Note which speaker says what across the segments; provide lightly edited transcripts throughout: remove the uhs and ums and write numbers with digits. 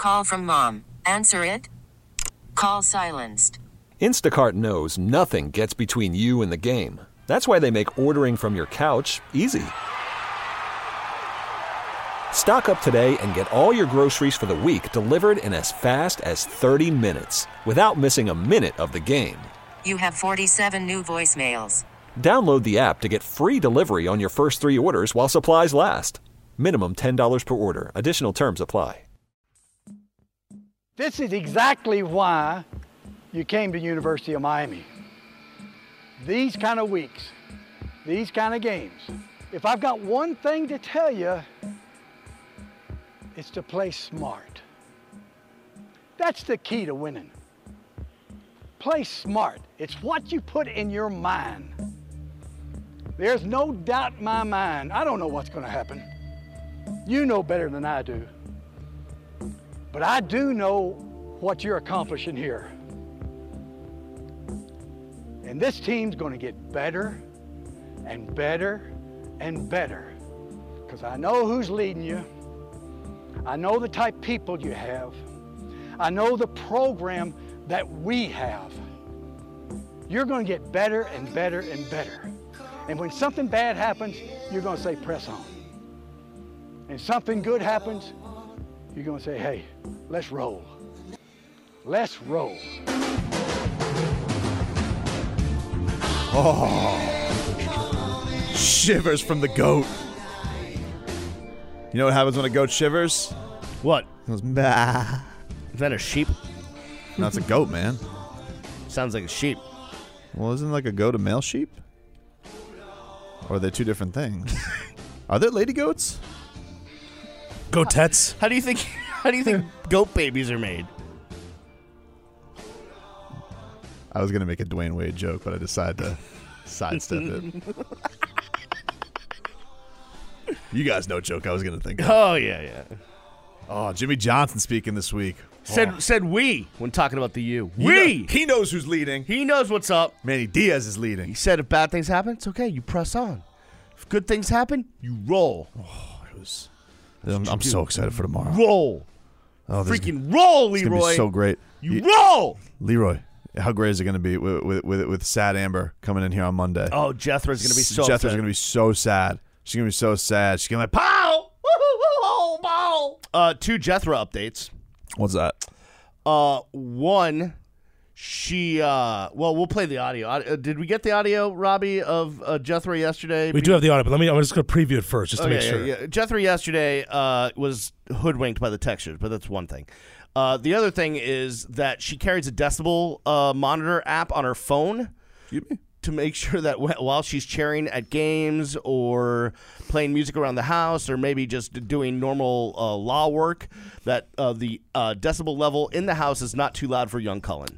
Speaker 1: Call from mom. Answer it. Call silenced.
Speaker 2: Instacart knows nothing gets between you and the game. That's why they make ordering from your couch easy. Stock up today and get all your groceries for the week delivered in as fast as 30 minutes without missing a minute of the game.
Speaker 1: You have 47 new voicemails.
Speaker 2: Download the app to get free delivery on your first 3 orders while supplies last. Minimum $10 per order. Additional terms apply.
Speaker 3: This is exactly why you came to University of Miami. These kind of weeks, these kind of games. If I've got one thing to tell you, it's to play smart. That's the key to winning. Play smart. It's what you put in your mind. There's no doubt in my mind. I don't know what's going to happen. You know better than I do. But I do know what you're accomplishing here. And this team's going to get better and better and better. Because I know who's leading you. I know the type of people you have. I know the program that we have. You're going to get better and better and better. And when something bad happens, you're going to say, press on. And something good happens, you're going to say, hey, let's roll. Let's roll.
Speaker 4: Oh, shivers from the goat. You know what happens when a goat shivers?
Speaker 5: What?
Speaker 4: It goes, bah.
Speaker 5: Is that a sheep?
Speaker 4: No, it's a goat, man.
Speaker 5: Sounds like a sheep.
Speaker 4: Well, isn't like a goat a male sheep? Or are they two different things? Are there lady goats?
Speaker 6: Goatettes.
Speaker 5: How do you think goat babies are made?
Speaker 4: I was gonna make a Dwayne Wade joke, but I decided to sidestep it. You guys know joke I was gonna think of.
Speaker 5: Oh yeah.
Speaker 4: Oh, Jimmy Johnson speaking this week.
Speaker 5: Said we when talking about the U.
Speaker 4: He knows who's leading.
Speaker 5: He knows what's up.
Speaker 4: Manny Diaz is leading.
Speaker 5: He said if bad things happen, it's okay. You press on. If good things happen, you roll.
Speaker 4: Oh, it was. I'm so excited for tomorrow.
Speaker 5: Roll.
Speaker 4: Oh,
Speaker 5: freaking roll, Leroy.
Speaker 4: It's gonna be so great.
Speaker 5: You roll,
Speaker 4: Leroy. How great is it going to be with Sad Amber coming in here on Monday?
Speaker 5: Oh, Jethro's going to be so
Speaker 4: Jethro's
Speaker 5: upset.
Speaker 4: going to be so sad. She's going to be so sad. She's going to be like, pow!
Speaker 5: Pow! 2 Jethro updates.
Speaker 4: What's that?
Speaker 5: One, she, we'll play the audio. Did we get the audio, Robbie, of Jethro yesterday?
Speaker 6: We do have the audio, but I'm just going to preview it first, just to make sure.
Speaker 5: Yeah. Jethro yesterday was hoodwinked by the textures, but that's one thing. The other thing is that she carries a decibel monitor app on her phone to make sure that while she's cheering at games or playing music around the house or maybe just doing normal law work, that the decibel level in the house is not too loud for young Cullen.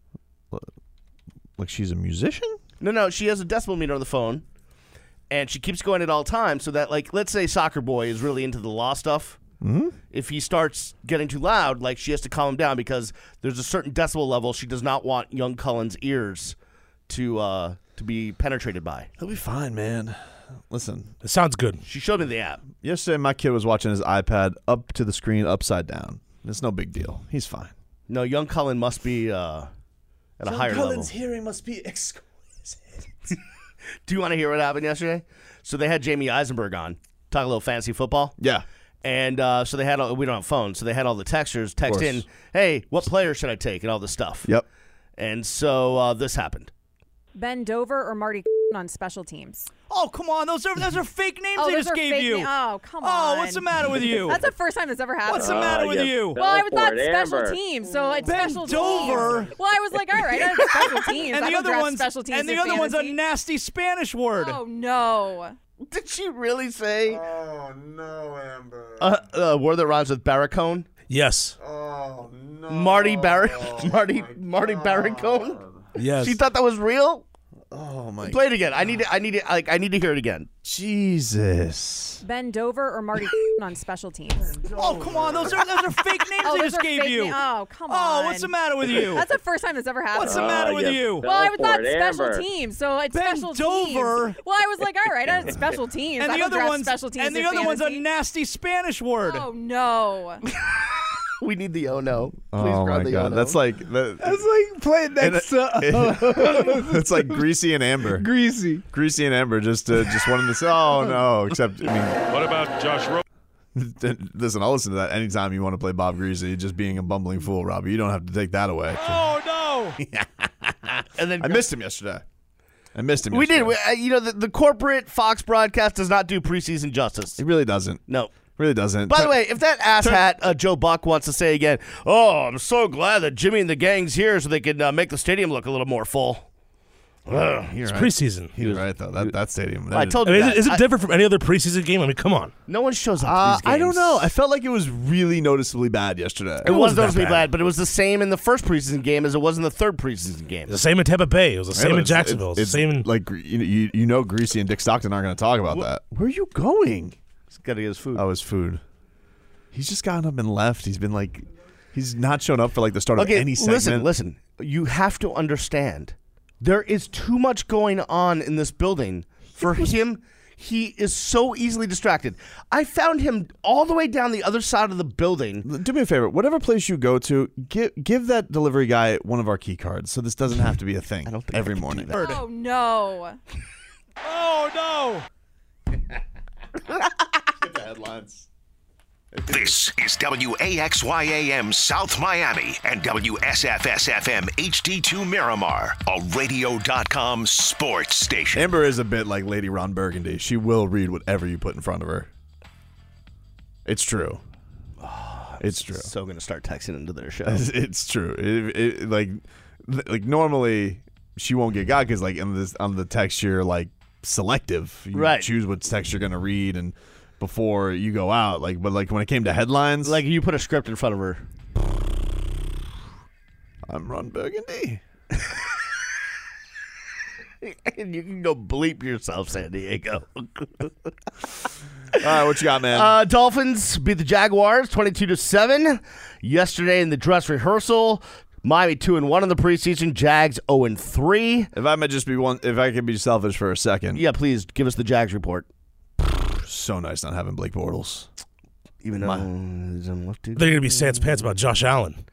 Speaker 4: Like she's a musician?
Speaker 5: No, she has a decibel meter on the phone, and she keeps going at all times so that, like, let's say Soccer Boy is really into the law stuff.
Speaker 4: Mm-hmm.
Speaker 5: If he starts getting too loud, like, she has to calm him down because there's a certain decibel level she does not want young Cullen's ears to be penetrated by.
Speaker 4: He'll be fine, man. Listen.
Speaker 6: It sounds good.
Speaker 5: She showed me the app.
Speaker 4: Yesterday, my kid was watching his iPad up to the screen upside down. It's no big deal. He's fine.
Speaker 5: No, young Cullen must be at a higher level.
Speaker 4: Cullen's hearing must be exquisite.
Speaker 5: Do you want to hear what happened yesterday? So they had Jamie Eisenberg on, talk a little fantasy football.
Speaker 4: Yeah.
Speaker 5: And so they had, we don't have phones, so they had all the texters text in, hey, what player should I take, and all this stuff.
Speaker 4: Yep.
Speaker 5: And so this happened.
Speaker 7: Ben Dover or Marty on special teams?
Speaker 8: Oh, come on. Those are fake names I just gave you.
Speaker 7: Oh, come on.
Speaker 8: Oh, what's the matter with you?
Speaker 7: That's the first time that's ever happened.
Speaker 8: What's the matter with you?
Speaker 7: Well, I thought special teams, so it's
Speaker 8: Ben
Speaker 7: special
Speaker 8: Dover.
Speaker 7: teams. Well, I was like, all right, I have special teams.
Speaker 8: And
Speaker 7: I
Speaker 8: the
Speaker 7: don't
Speaker 8: other
Speaker 7: draft
Speaker 8: one's
Speaker 7: special teams
Speaker 8: and the
Speaker 7: in
Speaker 8: other one's a
Speaker 7: fantasy.
Speaker 8: nasty Spanish word.
Speaker 7: Oh, no.
Speaker 5: Did she really say?
Speaker 4: Oh, no, Amber.
Speaker 5: A word that rhymes with barricone?
Speaker 6: Yes.
Speaker 4: Oh, no.
Speaker 5: Marty Barricone?
Speaker 6: Yes.
Speaker 5: She thought that was real?
Speaker 4: Oh, my.
Speaker 5: Play it again. I need to hear it again.
Speaker 4: Jesus.
Speaker 7: Ben Dover or Marty on special teams?
Speaker 8: Oh, come on. Those are fake names I just gave you.
Speaker 7: Oh, come on.
Speaker 8: Oh, what's the matter with you?
Speaker 7: That's the first time that's ever happened.
Speaker 8: What's the matter with you?
Speaker 7: Well, I thought special teams, so it's
Speaker 8: Ben
Speaker 7: special
Speaker 8: Dover.
Speaker 7: teams. Well, I was like, all right, I have special teams.
Speaker 8: And
Speaker 7: I
Speaker 8: the
Speaker 7: don't
Speaker 8: other
Speaker 7: draft
Speaker 8: one's
Speaker 7: special teams
Speaker 8: and the
Speaker 7: in
Speaker 8: other one's a
Speaker 7: fantasy.
Speaker 8: nasty Spanish word.
Speaker 7: Oh, no.
Speaker 5: We need the oh no. Please
Speaker 4: Oh my
Speaker 5: the
Speaker 4: god,
Speaker 5: oh no.
Speaker 4: that's like
Speaker 8: playing next to
Speaker 4: it's like Greasy and Amber.
Speaker 8: Greasy.
Speaker 4: Greasy and Amber just wanted to say, oh no. Except I mean,
Speaker 9: What about Josh Rosen?
Speaker 4: listen, I'll listen to that anytime you want to play Bob Greasy, just being a bumbling fool, Robbie. You don't have to take that away.
Speaker 8: Oh no!
Speaker 5: And then
Speaker 4: I missed him yesterday.
Speaker 5: We did. The corporate Fox broadcast does not do preseason justice.
Speaker 4: It really doesn't.
Speaker 5: No.
Speaker 4: Really doesn't.
Speaker 5: By the way, if that asshat Joe Buck wants to say again, oh, I'm so glad that Jimmy and the gang's here so they can make the stadium look a little more full.
Speaker 6: It's preseason.
Speaker 4: He was right, though. That stadium.
Speaker 5: I told you
Speaker 6: Is it different from any other preseason game? I mean, come on.
Speaker 5: No one shows up to these games.
Speaker 4: I don't know. I felt like it was really noticeably bad yesterday.
Speaker 5: It was noticeably bad, but it was the same in the first preseason game as it was in the third preseason game.
Speaker 6: It's the same in Tampa Bay. It was the same in Jacksonville.
Speaker 4: It's the same in... Like, you know Greasy and Dick Stockton aren't going to talk about that. Where are you going?
Speaker 5: He's got to get his food.
Speaker 4: Oh, his food. He's just gotten up and left. He's been like... He's not shown up for like the start of any segment.
Speaker 5: Listen. You have to understand. There is too much going on in this building for him. He is so easily distracted. I found him all the way down the other side of the building.
Speaker 4: Do me a favor. Whatever place you go to, give that delivery guy one of our key cards so this doesn't have to be a thing every morning.
Speaker 7: Oh, no.
Speaker 8: Oh, no.
Speaker 4: Get the headlines.
Speaker 10: This is WAXYAM South Miami and WSFS-FM HD2 Miramar, a radio.com sports station.
Speaker 4: Amber is a bit like Lady Ron Burgundy. She will read whatever you put in front of her. It's true. It's true.
Speaker 5: So going to start texting into their show.
Speaker 4: It's true. Like normally she won't get got because like on the text you're like selective. You choose what text you're going to read and before you go out, but when it came to headlines,
Speaker 5: like you put a script in front of her.
Speaker 4: I'm Ron Burgundy.
Speaker 5: And you can go bleep yourself, San Diego.
Speaker 4: All right, what you got, man?
Speaker 5: Dolphins beat the Jaguars 22-7 yesterday in the dress rehearsal. Miami 2-1 in the preseason. Jags 0-3.
Speaker 4: If I could be selfish for a second,
Speaker 5: yeah, please give us the Jags report.
Speaker 4: So nice not having Blake Bortles.
Speaker 5: Even though
Speaker 6: they're going to be sans pants about Josh Allen.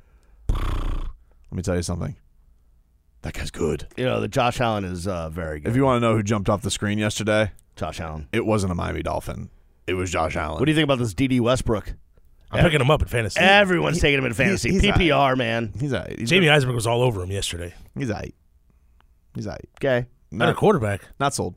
Speaker 4: Let me tell you something. That guy's good.
Speaker 5: The Josh Allen is very good.
Speaker 4: If you want to know who jumped off the screen yesterday,
Speaker 5: Josh Allen.
Speaker 4: It wasn't a Miami Dolphin. It was Josh Allen.
Speaker 5: What do you think about this D.D. Westbrook?
Speaker 6: I'm picking him up in fantasy.
Speaker 5: Everyone's taking him in fantasy.
Speaker 4: He's
Speaker 5: PPR,
Speaker 4: right.
Speaker 5: man.
Speaker 4: He's all right.
Speaker 6: Jamie Eisenberg was all over him yesterday.
Speaker 4: He's all right. He's all right.
Speaker 5: Okay.
Speaker 6: Not a quarterback.
Speaker 4: Not sold.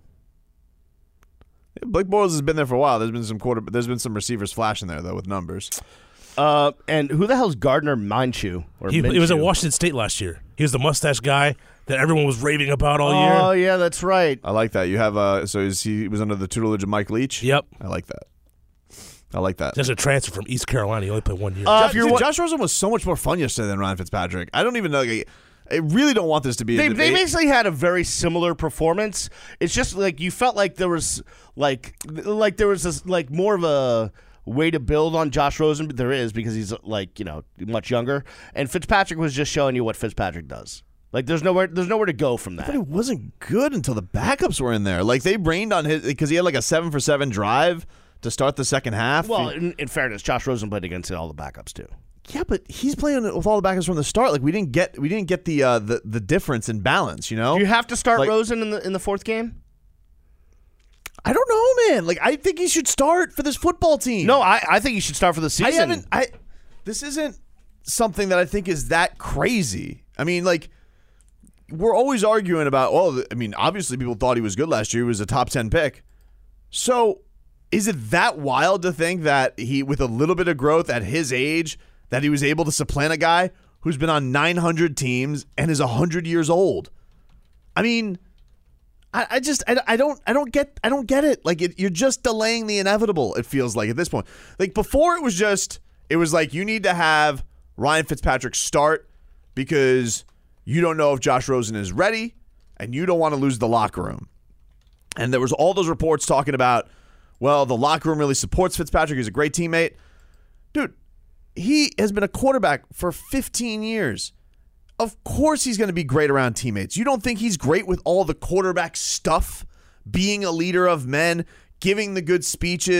Speaker 4: Blake Bortles has been there for a while. There's been some receivers flashing there though with numbers.
Speaker 5: And who the hell's Gardner Minshew?
Speaker 6: He was at Washington State last year. He was the mustache guy that everyone was raving about all year.
Speaker 5: Oh yeah, that's right.
Speaker 4: I like that. You have he was under the tutelage of Mike Leach.
Speaker 6: Yep.
Speaker 4: I like that.
Speaker 6: Just a transfer from East Carolina. He only played 1 year.
Speaker 4: Josh Rosen was so much more fun yesterday than Ryan Fitzpatrick. I don't even know. I really don't want this to be a debate.
Speaker 5: They basically had a very similar performance. It's just like you felt like there was there was this more of a way to build on Josh Rosen. But there is because he's much younger, and Fitzpatrick was just showing you what Fitzpatrick does. There's nowhere to go from that.
Speaker 4: But it wasn't good until the backups were in there. They rained on his because he had a 7-for-7 drive to start the second half.
Speaker 5: Well, in fairness, Josh Rosen played against all the backups too.
Speaker 4: Yeah, but he's playing with all the backups from the start. We didn't get the difference in balance. Do
Speaker 5: you have to start Rosen in the fourth game?
Speaker 4: I don't know, man. I think he should start for this football team.
Speaker 5: No, I think he should start for the season.
Speaker 4: This isn't something that I think is that crazy. I mean, we're always arguing about. Obviously, people thought he was good last year. He was a top 10 pick. So, is it that wild to think that he, with a little bit of growth at his age, that he was able to supplant a guy who's been on 900 teams and is 100 years old? I mean, I don't get it. You're just delaying the inevitable. It feels like at this point. Before it was like you need to have Ryan Fitzpatrick start because you don't know if Josh Rosen is ready and you don't want to lose the locker room. And there was all those reports talking about, well, the locker room really supports Fitzpatrick. He's a great teammate. Dude, he has been a quarterback for 15 years. Of course he's going to be great around teammates. You don't think he's great with all the quarterback stuff, being a leader of men, giving the good speeches,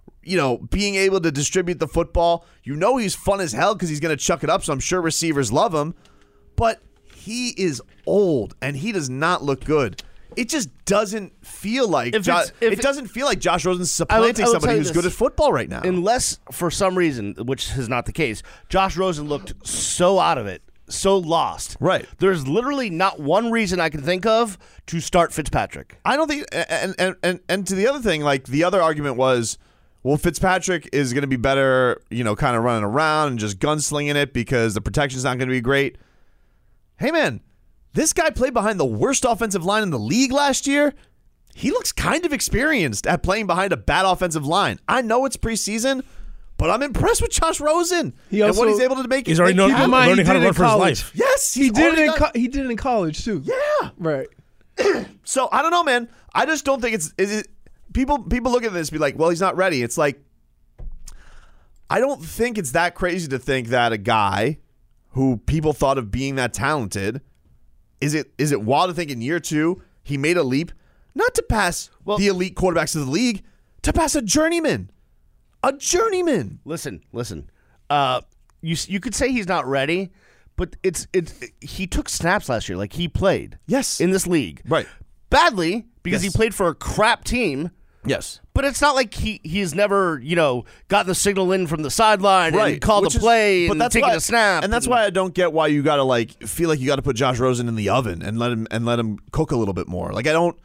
Speaker 4: being able to distribute the football. He's fun as hell because he's going to chuck it up, so I'm sure receivers love him. But he is old, and he does not look good. It just doesn't feel like doesn't feel like Josh Rosen's supplanting somebody who's good at football right now.
Speaker 5: Unless, for some reason, which is not the case, Josh Rosen looked so out of it, so lost.
Speaker 4: Right.
Speaker 5: There's literally not one reason I can think of to start Fitzpatrick.
Speaker 4: I don't think, and to the other thing, like the other argument was, well, Fitzpatrick is going to be better, kind of running around and just gunslinging it because the protection's not going to be great. Hey, man. This guy played behind the worst offensive line in the league last year. He looks kind of experienced at playing behind a bad offensive line. I know it's preseason, but I'm impressed with Josh Rosen and what he's able to make.
Speaker 6: He's already learning how to run for his life.
Speaker 4: Yes,
Speaker 9: he did it in college too.
Speaker 4: Yeah,
Speaker 9: right.
Speaker 4: So I don't know, man. I just don't think people look at this and be like, well, he's not ready. It's like, I don't think it's that crazy to think that a guy who people thought of being that talented. Is it wild to think in year 2 he made a leap, not to pass the elite quarterbacks of the league, to pass a journeyman? A journeyman.
Speaker 5: Listen. You could say he's not ready, but he took snaps last year. Like, he played.
Speaker 4: Yes.
Speaker 5: In this league.
Speaker 4: Right.
Speaker 5: Badly, because he played for a crap team.
Speaker 4: Yes.
Speaker 5: But it's not like he's never, gotten the signal in from the sideline and called a play and taken a snap.
Speaker 4: And that's why I don't get why you got to feel like you got to put Josh Rosen in the oven and let him cook a little bit more. Like, I don't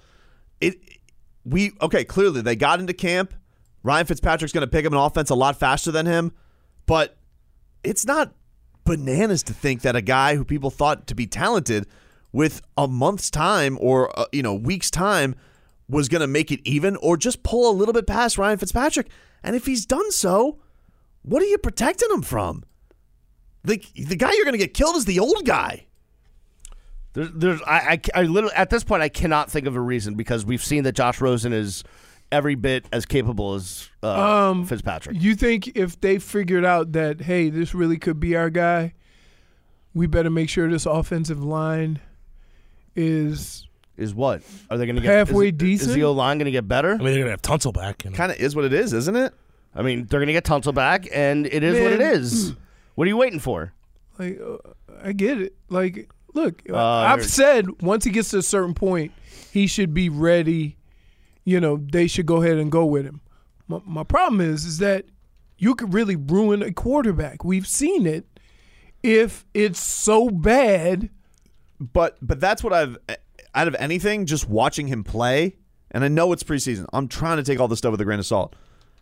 Speaker 4: clearly they got into camp. Ryan Fitzpatrick's going to pick up an offense a lot faster than him, but it's not bananas to think that a guy who people thought to be talented with a month's time or week's time was going to make it even or just pull a little bit past Ryan Fitzpatrick. And if he's done so, what are you protecting him from? The guy you're going to get killed is the old guy.
Speaker 5: I literally, at this point, I cannot think of a reason because we've seen that Josh Rosen is every bit as capable as Fitzpatrick.
Speaker 9: You think if they figured out that, hey, this really could be our guy, we better make sure this offensive line is
Speaker 5: what? Are they going to get
Speaker 9: halfway decent?
Speaker 5: Is the O-line going to get better?
Speaker 6: I mean, they're going to have Tunsil back.
Speaker 4: Kind of is what it is, isn't it?
Speaker 5: I mean, they're going to get Tunsil back, and it is what it is. What are you waiting for?
Speaker 9: I get it. Look, I've said once he gets to a certain point, he should be ready. They should go ahead and go with him. My problem is that you could really ruin a quarterback. We've seen it if it's so bad.
Speaker 4: But that's what I've – out of anything, just watching him play, and I know it's preseason. I'm trying to take all this stuff with a grain of salt.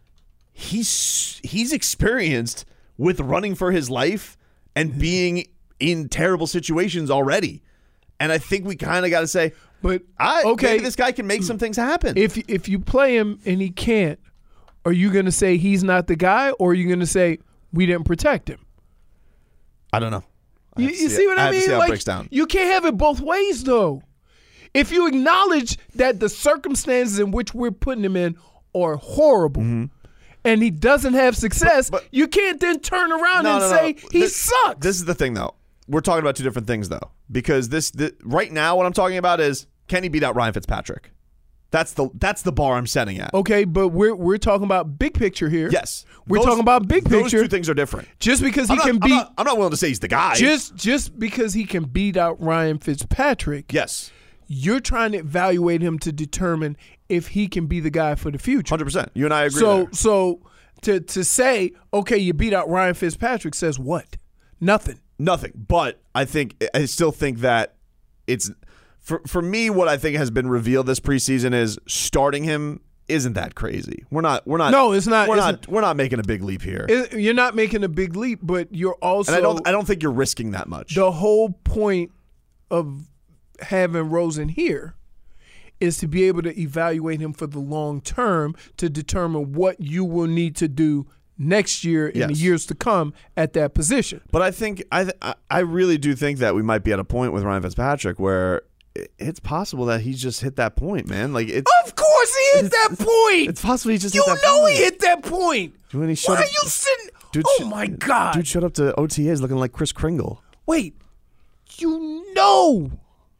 Speaker 4: He's experienced with running for his life and being in terrible situations already. And I think we kind of got to say, maybe this guy can make some things happen.
Speaker 9: If you play him and he can't, are you going to say he's not the guy, or are you going to say we didn't protect him?
Speaker 4: I don't know.
Speaker 9: You see what I mean?
Speaker 4: See how it breaks down.
Speaker 9: You can't have it both ways, though. If you acknowledge that the circumstances in which we're putting him in are horrible, and he doesn't have success, but you can't then turn around and say he sucks.
Speaker 4: This is the thing, though. We're talking about two different things, though, because this right now what I'm talking about is, can he beat out Ryan Fitzpatrick? That's the bar I'm setting at.
Speaker 9: Okay, but we're talking about big picture here.
Speaker 4: Yes,
Speaker 9: we're talking about big picture.
Speaker 4: Those two things are different.
Speaker 9: Just because
Speaker 4: I'm not willing to say he's the guy.
Speaker 9: Just because he can beat out Ryan Fitzpatrick.
Speaker 4: Yes.
Speaker 9: You're trying to evaluate him to determine if he can be the guy for the future.
Speaker 4: 100%. You and I agree.
Speaker 9: So to say, okay, you beat out Ryan Fitzpatrick says what? Nothing.
Speaker 4: But I still think that it's for me. What I think has been revealed this preseason is starting him isn't that crazy. We're not.
Speaker 9: No, it's not.
Speaker 4: We're not making a big leap here.
Speaker 9: You're not making a big leap, but you're also.
Speaker 4: And I don't think you're risking that much.
Speaker 9: The whole point of having Rosen here is to be able to evaluate him for the long term to determine what you will need to do next year in the years to come at that position.
Speaker 4: But I think I really do think that we might be at a point with Ryan Fitzpatrick where it's possible that he's just hit that point, man.
Speaker 9: Of course he hit that point.
Speaker 4: It's possible he just hit that point.
Speaker 9: You know he hit that point.
Speaker 4: Why
Speaker 9: are you sitting? My God.
Speaker 4: Dude showed up to OTAs looking like Kris Kringle.
Speaker 9: Wait. You know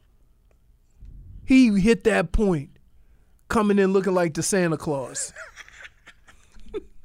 Speaker 9: he hit that point coming in looking like the Santa Claus.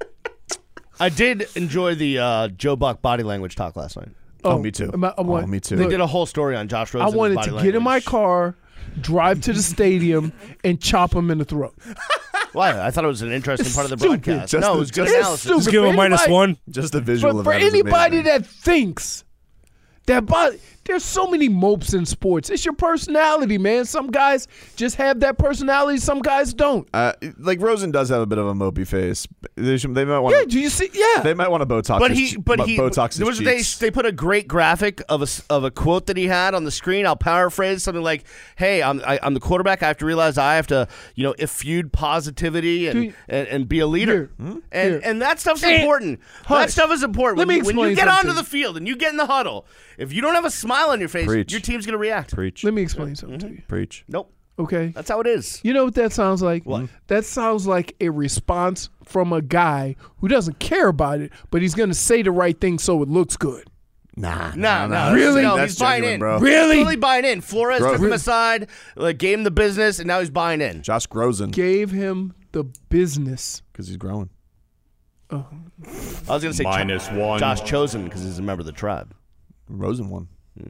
Speaker 5: I did enjoy the Joe Buck body language talk last night.
Speaker 4: Oh, me too. Me too.
Speaker 5: They did a whole story on Josh Rosen.
Speaker 9: I wanted to get in my car, drive to the stadium, and chop him in the throat.
Speaker 5: Why? I thought it was an interesting part of the
Speaker 9: stupid.
Speaker 5: broadcast. No, it was good analysis.
Speaker 6: Just give him a -1.
Speaker 4: Just the visual of
Speaker 9: For
Speaker 4: that is
Speaker 9: anybody
Speaker 4: amazing.
Speaker 9: that thinks that there's so many mopes in sports. It's your personality, man. Some guys just have that personality. Some guys don't.
Speaker 4: Like Rosen does have a bit of a mopey face. They might want.
Speaker 9: Yeah, do you see? Yeah.
Speaker 4: They might want to Botox. Botox his cheeks.
Speaker 5: They put a great graphic of a quote that he had on the screen. I'll paraphrase something like, "Hey, I'm the quarterback. I have to realize I have to, effute positivity and be a leader." And that stuff's important. That stuff is important.
Speaker 9: Let me
Speaker 5: when you
Speaker 9: explain
Speaker 5: get onto
Speaker 9: something.
Speaker 5: the field and you get in the huddle, if you don't have a smile on your face,
Speaker 4: Preach.
Speaker 5: your team's gonna react.
Speaker 4: Preach.
Speaker 9: Let me explain something to you.
Speaker 4: Preach.
Speaker 5: Nope.
Speaker 9: Okay.
Speaker 5: That's how it is.
Speaker 9: You know what that sounds like?
Speaker 5: What?
Speaker 9: That sounds like a response from a guy who doesn't care about it, but he's going to say the right thing so it looks good.
Speaker 5: No.
Speaker 9: Really?
Speaker 5: No,
Speaker 4: That's
Speaker 5: he's buying
Speaker 4: genuine,
Speaker 5: in.
Speaker 4: bro.
Speaker 9: Really?
Speaker 5: He's totally buying in. Flores took him aside, gave him the business, and now he's buying in.
Speaker 4: Josh Rosen.
Speaker 9: Gave him the business.
Speaker 4: Because he's growing.
Speaker 5: I was going to say
Speaker 11: -1.
Speaker 5: Josh Chosen because he's a member of the tribe.
Speaker 4: Rosen won.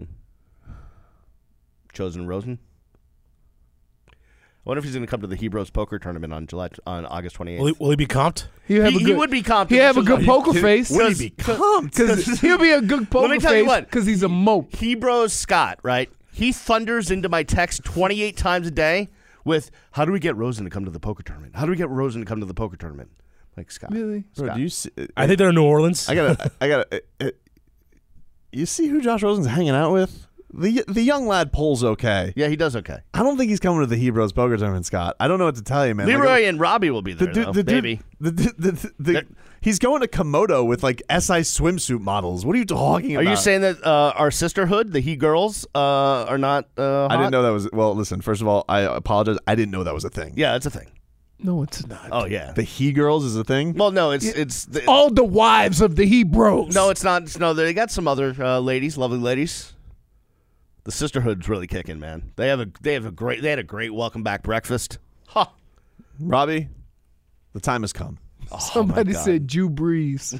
Speaker 5: Chosen Rosen. I wonder if he's going to come to the Hebrews poker tournament on August 28th.
Speaker 6: Will he be comped?
Speaker 5: He would be comped.
Speaker 9: He'll have a good poker face.
Speaker 4: Would he be comped?
Speaker 9: Because he'll be a good poker
Speaker 5: Let me tell you
Speaker 9: face
Speaker 5: what.
Speaker 9: because he's a mope.
Speaker 5: Hebrews Scott, right? He thunders into my text 28 times a day with, "How do we get Rosen to come to the poker tournament? How do we get Rosen to come to the poker tournament?" Like, Scott.
Speaker 9: Really?
Speaker 4: Bro,
Speaker 5: Scott.
Speaker 4: do you see?
Speaker 6: I think they're in New Orleans.
Speaker 4: I gotta. You see who Josh Rosen's hanging out with? The young lad pulls okay.
Speaker 5: Yeah, he does okay.
Speaker 4: I don't think he's coming to the Hebrews poker tournament, Scott. I don't know what to tell you, man.
Speaker 5: Leroy and Robbie will be there, maybe.
Speaker 4: He's going to Komodo with like SI swimsuit models. What are you talking
Speaker 5: Are
Speaker 4: about?
Speaker 5: you saying that our sisterhood, the He Girls, are not hot?
Speaker 4: I didn't know that was. Well, listen. First of all, I apologize. I didn't know that was a thing.
Speaker 5: Yeah, it's a thing.
Speaker 9: No, it's not.
Speaker 5: Oh, yeah.
Speaker 4: The He Girls is a thing.
Speaker 5: Well, no, it's
Speaker 9: all the wives of the Hebrews.
Speaker 5: No, it's not. No, they got some other ladies, lovely ladies. The sisterhood's really kicking, man. They had a great welcome back breakfast. Ha!
Speaker 4: Robbie, the time has come.
Speaker 5: Oh,
Speaker 9: Somebody said Drew Brees.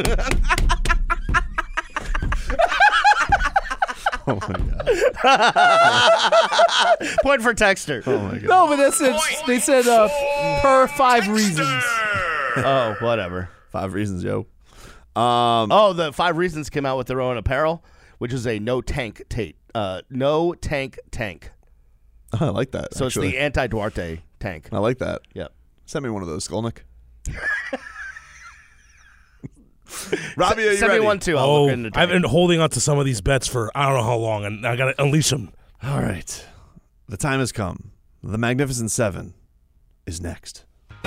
Speaker 4: Oh my god!
Speaker 5: Point for texter.
Speaker 4: Oh my god!
Speaker 9: No, but they said per 5 reasons.
Speaker 5: Oh, whatever.
Speaker 4: 5 reasons, Joe.
Speaker 5: The 5 reasons came out with their own apparel, which is a no tank tank. No tank tank.
Speaker 4: Oh, I like that.
Speaker 5: So
Speaker 4: actually.
Speaker 5: It's the anti-Duarte tank.
Speaker 4: I like that.
Speaker 5: Yep.
Speaker 4: Send me one of those, Skolnick. Robbie, are you
Speaker 5: Send
Speaker 4: ready?
Speaker 5: me one too.
Speaker 6: I've been holding on to some of these bets for I don't know how long, and I got to unleash them.
Speaker 4: All right. The time has come. The Magnificent Seven is next.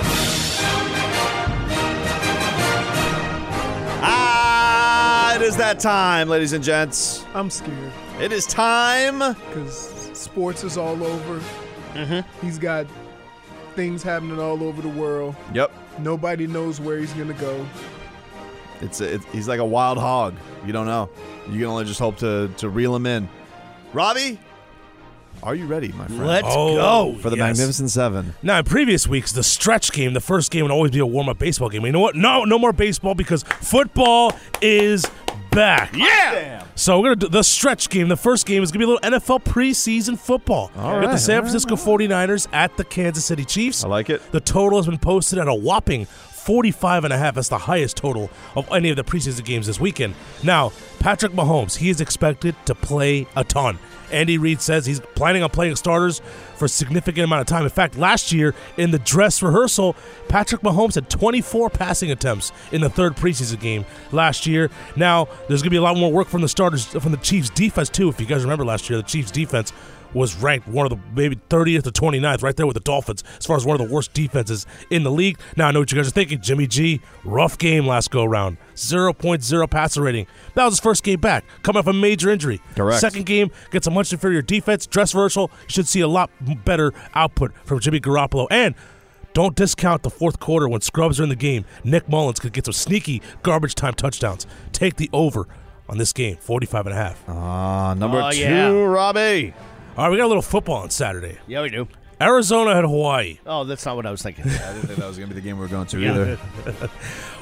Speaker 4: It is that time, ladies and gents.
Speaker 9: I'm scared.
Speaker 4: It is time.
Speaker 9: Because sports is all over. Mm-hmm. He's got things happening all over the world.
Speaker 4: Yep.
Speaker 9: Nobody knows where he's going to go.
Speaker 4: He's like a wild hog. You don't know. You can only just hope to reel him in. Robbie, are you ready, my friend?
Speaker 5: Let's go.
Speaker 4: For the Magnificent Seven.
Speaker 6: Now, in previous weeks, the stretch game, the first game would always be a warm-up baseball game. You know what? No more baseball because football is back.
Speaker 5: Yeah.
Speaker 6: So we're going to do the stretch game. The first game is going to be a little NFL preseason football.
Speaker 4: All
Speaker 6: We got
Speaker 4: right.
Speaker 6: the San Francisco 49ers at the Kansas City Chiefs.
Speaker 4: I like it.
Speaker 6: The total has been posted at a whopping 45.5. That's the highest total of any of the preseason games this weekend. Now, Patrick Mahomes, he is expected to play a ton. Andy Reid says he's planning on playing starters for a significant amount of time. In fact, last year in the dress rehearsal, Patrick Mahomes had 24 passing attempts in the third preseason game last year. Now, there's going to be a lot more work from the starters, from the Chiefs' defense, too. If you guys remember last year, the Chiefs' defense was ranked one of the maybe 30th or 29th, right there with the Dolphins, as far as one of the worst defenses in the league. Now, I know what you guys are thinking. Jimmy G, rough game last go-around. 0.0 passer rating. That was his first game back, coming off a major injury.
Speaker 4: Correct.
Speaker 6: Second game, gets a much inferior defense. Dress rehearsal, you should see a lot better output from Jimmy Garoppolo. And don't discount the fourth quarter when scrubs are in the game. Nick Mullins could get some sneaky garbage time touchdowns. Take the over on this game, 45.5.
Speaker 4: Number 2,
Speaker 5: yeah.
Speaker 4: Robbie.
Speaker 6: All right, we got a little football on Saturday.
Speaker 5: Yeah, we do.
Speaker 6: Arizona at Hawaii.
Speaker 5: Oh, that's not what I was thinking.
Speaker 4: I didn't think that was going to be the game we were going to either.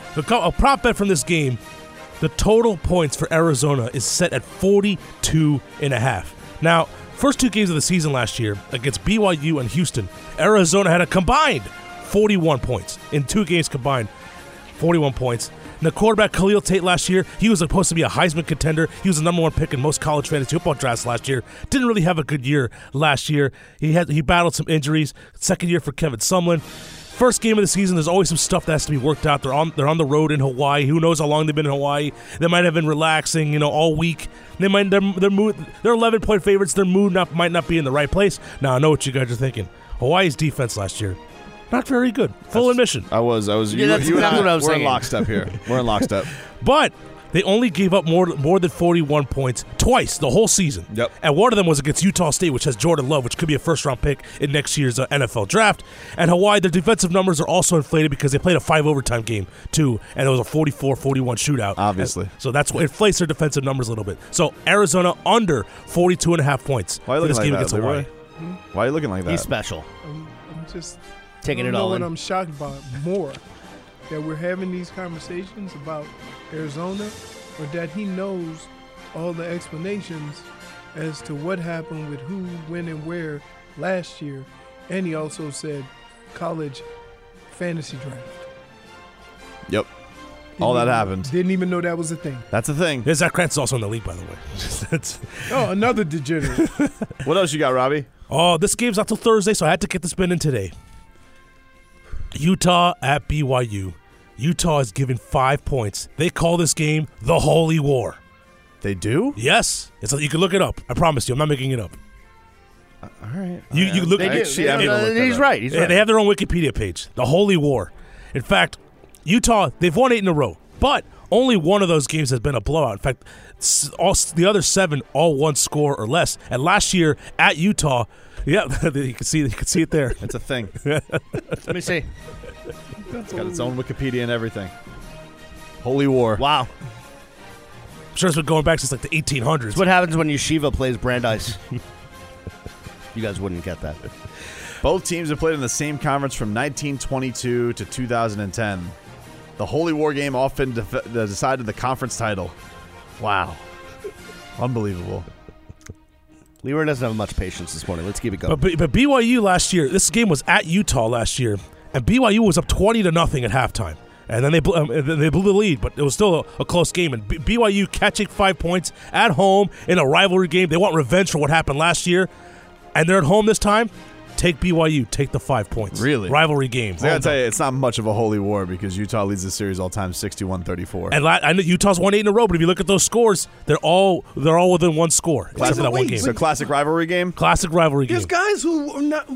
Speaker 6: A prop bet from this game, the total points for Arizona is set at 42.5. Now, first 2 games of the season last year against BYU and Houston, Arizona had a combined 41 points. In 2 games combined, 41 points. And the quarterback Khalil Tate last year, he was supposed to be a Heisman contender. He was the number 1 pick in most college fantasy football drafts last year. Didn't really have a good year last year. He battled some injuries. Second year for Kevin Sumlin. First game of the season, there's always some stuff that has to be worked out. They're on the road in Hawaii. Who knows how long they've been in Hawaii? They might have been relaxing, all week. They're 11-point favorites. Their mood might not be in the right place. Now I know what you guys are thinking. Hawaii's defense last year, not very good. Full admission.
Speaker 4: I was.
Speaker 5: Yeah, that's exactly what I was saying.
Speaker 4: We're in lockstep here. We're in lockstep.
Speaker 6: But they only gave up more than 41 points twice the whole season.
Speaker 4: Yep.
Speaker 6: And one of them was against Utah State, which has Jordan Love, which could be a first-round pick in next year's NFL draft. And Hawaii, their defensive numbers are also inflated because they played a 5-overtime game, too, and it was a 44-41 shootout.
Speaker 4: Obviously.
Speaker 6: So that's what inflates their defensive numbers a little bit. So Arizona under 42.5 points for this game against Hawaii.
Speaker 4: Why are you looking like that?
Speaker 5: He's special.
Speaker 9: I'm just
Speaker 5: taking
Speaker 9: it
Speaker 5: it
Speaker 9: all
Speaker 5: all
Speaker 9: in.
Speaker 5: in.
Speaker 9: I'm shocked about more that we're having these conversations about Arizona, or that he knows all the explanations as to what happened with who, when, and where last year. And he also said college fantasy draft.
Speaker 4: Yep. All that happened.
Speaker 9: Didn't even know that was a thing.
Speaker 4: That's a thing.
Speaker 6: Zach Krantz is also in the league, by the way.
Speaker 9: Oh, another degenerate.
Speaker 4: What else you got, Robbie?
Speaker 6: Oh, this game's not till Thursday, so I had to get the spin in today. Utah at BYU. Utah is given 5 points. They call this game the Holy War.
Speaker 4: They do?
Speaker 6: Yes. You can look it up. I promise you. I'm not making it up.
Speaker 4: All right.
Speaker 6: You look.
Speaker 5: They do. He's right. He's right.
Speaker 6: They have their own Wikipedia page. The Holy War. In fact, Utah, they've won 8 in a row, but only one of those games has been a blowout. In fact, the other 7 all 1 score or less. And last year at Utah, yeah, you can see it there.
Speaker 4: It's a thing.
Speaker 5: Let me see.
Speaker 4: It's got its own Wikipedia and everything. Holy War.
Speaker 5: Wow.
Speaker 6: I'm sure it's been going back since like the 1800s.
Speaker 5: It's what happens when Yeshiva plays Brandeis. You guys wouldn't get that.
Speaker 4: Both teams have played in the same conference from 1922 to 2010. The Holy War game often decided the conference title. Wow. Unbelievable.
Speaker 5: Leroy doesn't have much patience this morning. Let's keep it going.
Speaker 6: But BYU last year, this game was at Utah last year, and BYU was up 20-0 at halftime. And then they blew the lead, but it was still a close game. And BYU catching 5 points at home in a rivalry game. They want revenge for what happened last year, and they're at home this time. Take BYU. Take the 5 points.
Speaker 4: Really?
Speaker 6: Rivalry game.
Speaker 4: I gotta tell you, it's not much of a holy war because Utah leads the series all time 61-34.
Speaker 6: And I know Utah's won 8 in a row, but if you look at those scores, they're all within 1 score. Except for that one game.
Speaker 4: So classic rivalry game?
Speaker 6: Classic rivalry game.
Speaker 9: There's guys who are not.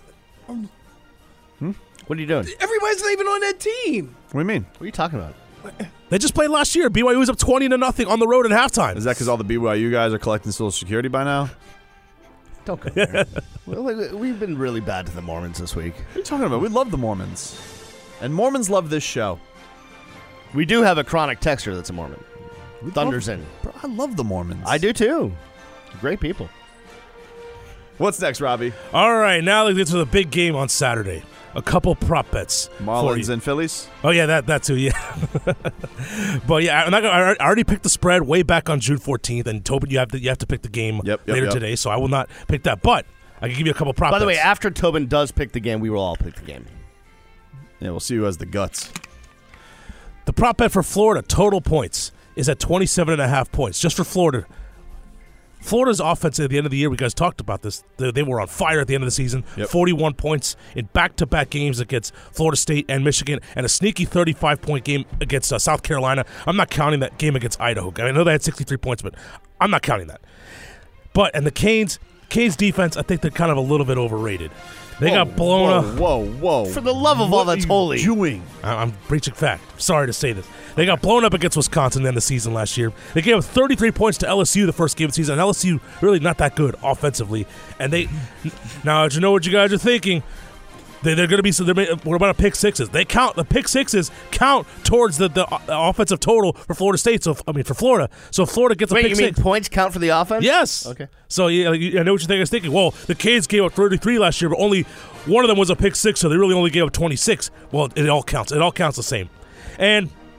Speaker 5: What are you doing?
Speaker 9: Everybody's not even on that team.
Speaker 4: What do you mean?
Speaker 5: What are you talking about?
Speaker 6: They just played last year. BYU was up 20-0 on the road at halftime.
Speaker 4: Is that because all the BYU guys are collecting Social Security by now?
Speaker 5: Don't go there. We've been really bad to the Mormons this week.
Speaker 4: What are you talking about? We love the Mormons. And Mormons love this show.
Speaker 5: We do have a chronic texter that's a Mormon. Thunders in.
Speaker 4: Bro, I love the Mormons.
Speaker 5: I do too. Great people.
Speaker 4: What's next, Robbie?
Speaker 6: All right, now let's get to the big game on Saturday. A couple prop bets.
Speaker 4: Marlins and Phillies?
Speaker 6: Oh, yeah, that too, yeah. But, yeah, I already picked the spread way back on June 14th, and Tobin, you have to pick the game later today, so I will not pick that. But I can give you a couple prop bets.
Speaker 5: By the way, after Tobin does pick the game, we will all pick the game.
Speaker 4: Yeah, we'll see who has the guts.
Speaker 6: The prop bet for Florida, total points, is at 27.5 points, just for Florida. Florida's offense at the end of the year, we guys talked about this. They were on fire at the end of the season. 41 points in back-to-back games against Florida State and Michigan, and a sneaky 35-point game against South Carolina. I'm not counting that game against Idaho. I know they had 63 points, but I'm not counting that. And the Canes defense, I think they're kind of a little bit overrated. They got blown up.
Speaker 4: Whoa.
Speaker 5: For the love of all that's holy.
Speaker 4: Doing?
Speaker 6: I'm breaching fact. Sorry to say this. They got blown up against Wisconsin in the season last year. They gave up 33 points to LSU the first game of the season. And LSU really not that good offensively. And now you know what you guys are thinking. They're going to be. What about a pick sixes? The pick sixes count towards the offensive total for Florida State. For Florida. So if Florida gets a pick six.
Speaker 5: Wait, you mean points count for the offense?
Speaker 6: Yes.
Speaker 5: Okay.
Speaker 6: So I know what you think. I was thinking. Well, the Canes gave up 33 last year, but only one of them was a pick six, so they really only gave up 26. Well, it all counts. It all counts the same. And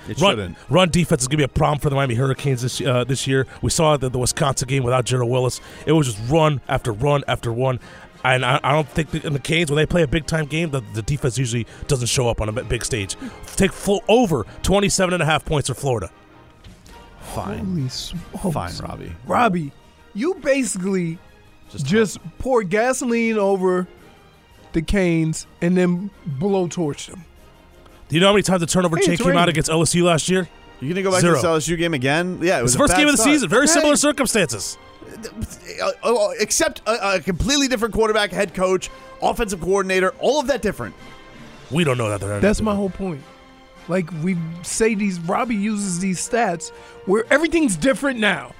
Speaker 4: It shouldn't.
Speaker 6: Run defense is going to be a problem for the Miami Hurricanes this year. We saw the Wisconsin game without Gerald Willis. It was just run after run after run. And I don't think in the Canes, when they play a big-time game, the defense usually doesn't show up on a big stage. Take over 27.5 points for Florida.
Speaker 4: Fine.
Speaker 9: Holy smokes.
Speaker 4: Fine, Robbie.
Speaker 9: Robbie, you basically just pour gasoline over the Canes and then blowtorch them.
Speaker 6: Do you know how many times the turnover chain came out against LSU last year?
Speaker 4: You're going to go back
Speaker 6: 0.
Speaker 4: to this LSU game again? Yeah, it was
Speaker 6: the first game of the
Speaker 4: start.
Speaker 6: season. Very similar circumstances.
Speaker 4: Except a completely different quarterback, head coach, offensive coordinator, all of that different.
Speaker 6: We don't know that.
Speaker 9: That's my whole point. Like we say Robbie uses these stats where everything's different now.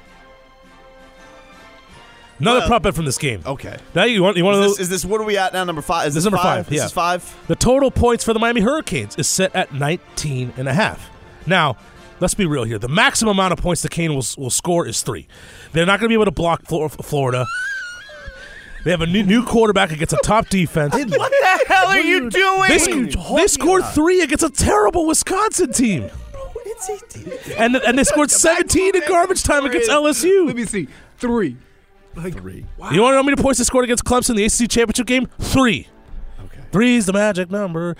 Speaker 6: Another prop bet from this game.
Speaker 4: Okay.
Speaker 6: Now you want those?
Speaker 4: Is this what are we at now? Number 5? Is
Speaker 6: this number 5?
Speaker 4: This
Speaker 6: Yeah.
Speaker 4: is 5?
Speaker 6: The total points for the Miami Hurricanes is set at 19.5. Now, let's be real here. The maximum amount of points the Cane will score is 3. They're not going to be able to block Florida. They have a new quarterback against a top defense.
Speaker 8: What the hell are you doing?
Speaker 6: They scored 3 against a terrible Wisconsin team. And they scored 17 in garbage time against LSU.
Speaker 9: Let me see. 3.
Speaker 4: Like 3.
Speaker 6: Wow. You want to know how many points they scored against Clemson in the ACC championship game? 3.
Speaker 4: Okay.
Speaker 6: 3 is the magic number.